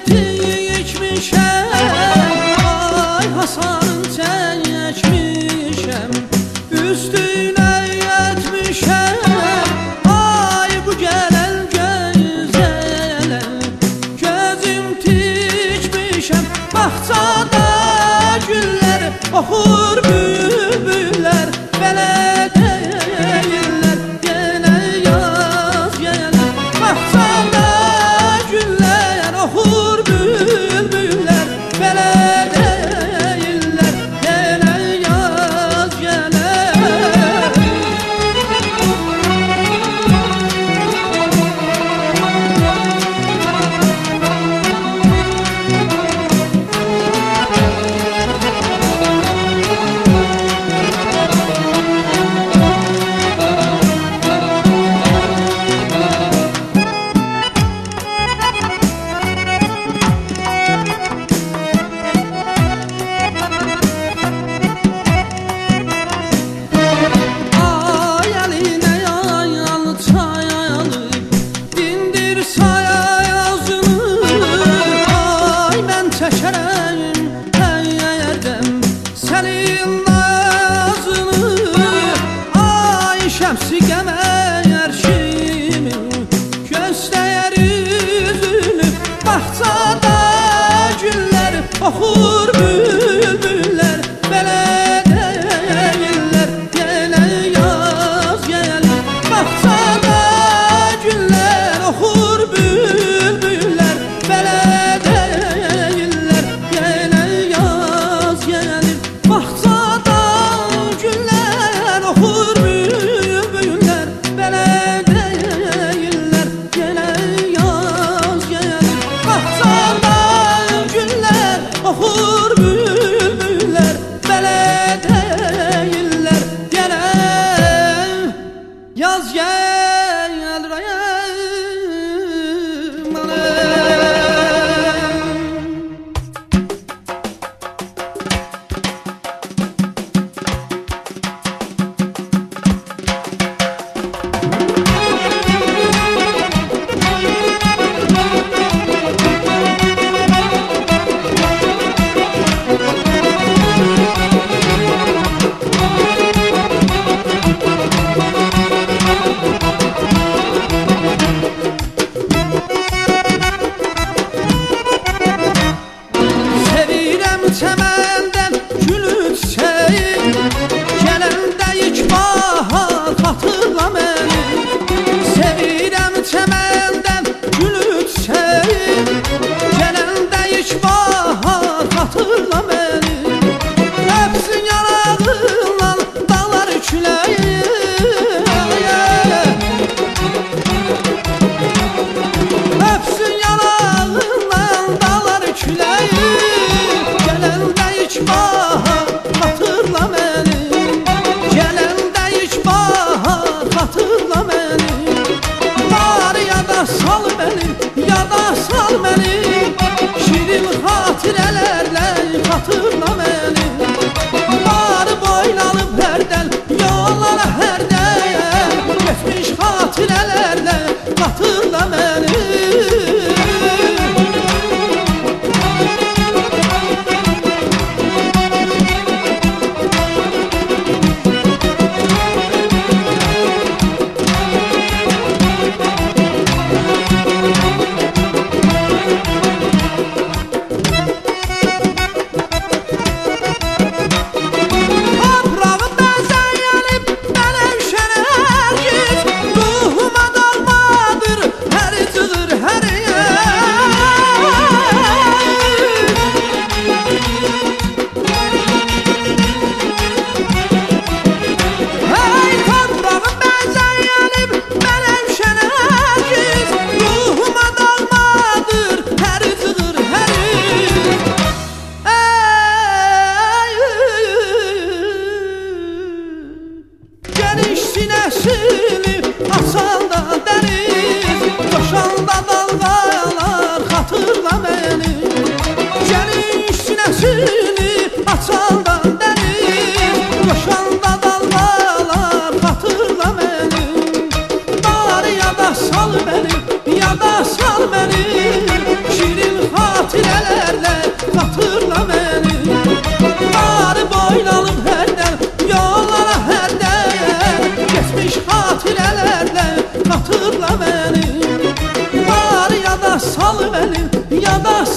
tikmişəm, ay hasarın çəkmişəm, üstünə yetmişəm, ay bu gələn gözələn, gözüm tikmişəm, bağçada güllər oxur bülbüllər, belə deyirlər, yenə yaz gəlir, bağçada güllər oxur bülbüllər, belə deyirlər, yenə yaz gəlir. Ay əlinə yayalı çayalı, dindir sayazını, ay mən çəkərəm həyyərdən sənin nazını, ay şəmsi qəmər kimi göstəyər üzünü, bağçada güllər oxur bülbüllər, belə deyirlər, yenə yaz gəlir, bağçada güllər oxur bülbüllər, belə deyirlər, yenə yaz gəlir, bağçada güllər oxur bülbüllər, belə deyirlər, yenə yaz gəlir, bağçada güllər oxur bülbüllər, belə deyirlər, yenə yaz gəlir ayım anam. Sevirəm çəməndən gülü çiçəyi, gələndə ilk bahar xatırla məni. Sevirəm çəməndən gülü çiçəyi, gələndə ilk bahar xatırla məni. Öpsün yanağından dağlar küləyi, öpsün yanağından dağlar küləyi, gələndə ilk bahar xatırla məni, gələndə ilk bahar xatırla məni. Var yada sal məni, yada sal məni, şirin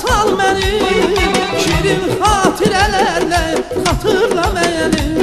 sal məni, şirin xatirələrlə xatırla məni.